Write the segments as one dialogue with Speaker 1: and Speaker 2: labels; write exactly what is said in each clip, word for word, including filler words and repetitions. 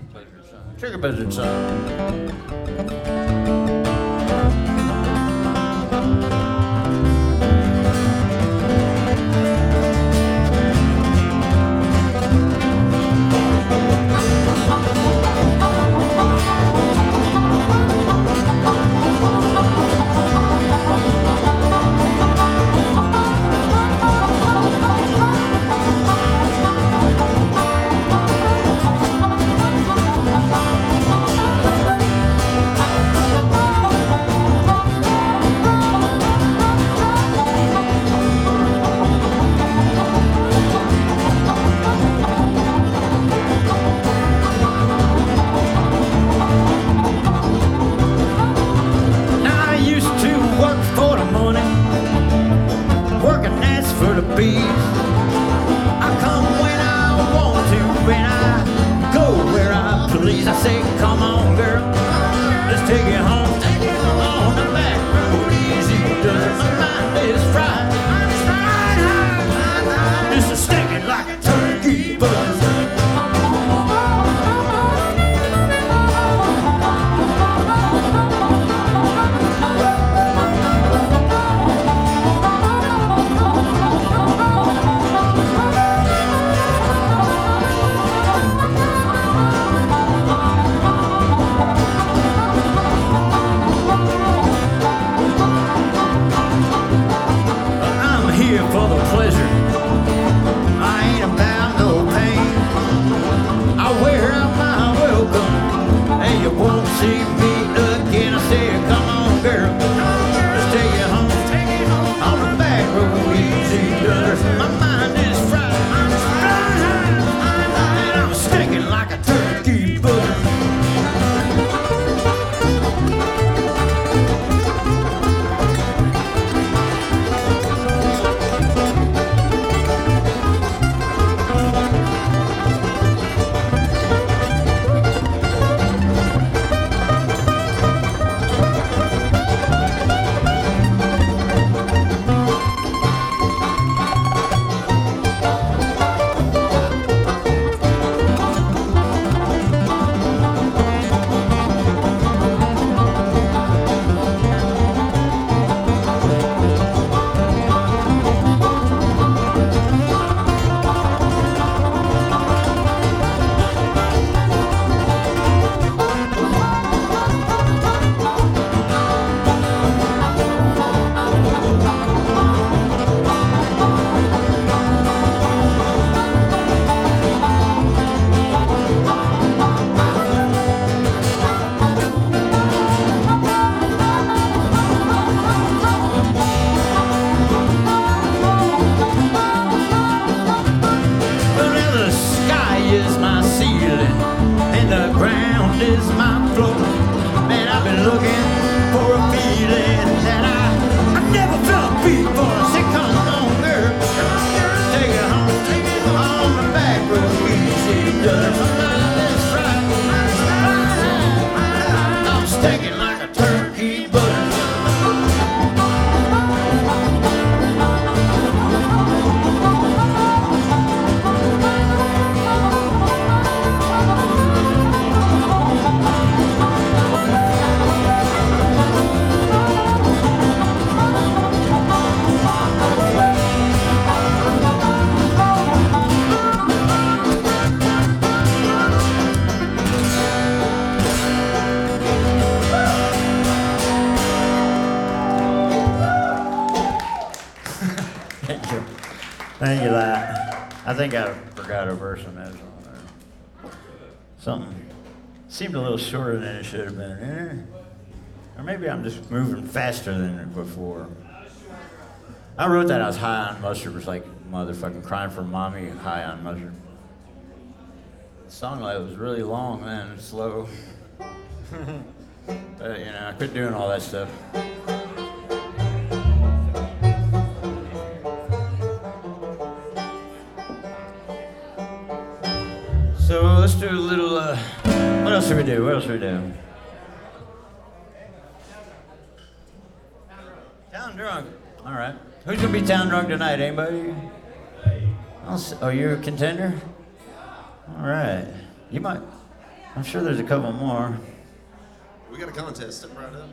Speaker 1: Trigger Buzzard song.
Speaker 2: Thank you, Lat. I think I forgot a verse on that on there. Something seemed a little shorter than it should have been. Eh? Or maybe I'm just moving faster than before. I wrote that I was high on mustard. It was like motherfucking crying for mommy high on mustard. The song like was really long then, slow. But you know, I quit doing all that stuff. So let's do a little, uh, what else should we do? What else should we do? Town drunk. All right. Who's going to be town drunk tonight? Anybody? I'll s- oh, you're a contender? All right. You might. I'm sure there's a couple more.
Speaker 3: We got a contest. Step right up.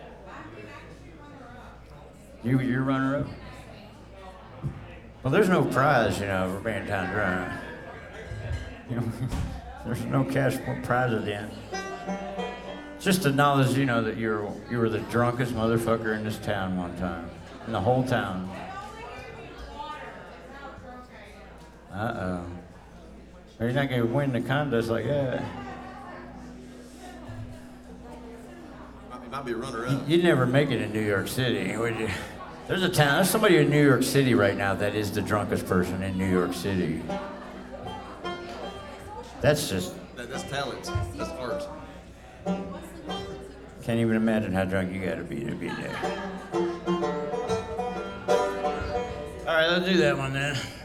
Speaker 2: You, you're runner up? Well, there's no prize, you know, for being time drunk. You know, there's no cash prize at the end. Just the knowledge, you know, that you're you were the drunkest motherfucker in this town one time, in the whole town. Uh oh. You're not gonna win the contest like that.
Speaker 3: Might, might be a runner up.
Speaker 2: You'd never make it in New York City, would you? There's a town, there's somebody in New York City right now that is the drunkest person in New York City. That's just...
Speaker 3: That, that's talent. That's art.
Speaker 2: Can't even imagine how drunk you gotta be to be there. All right, let's do that one then.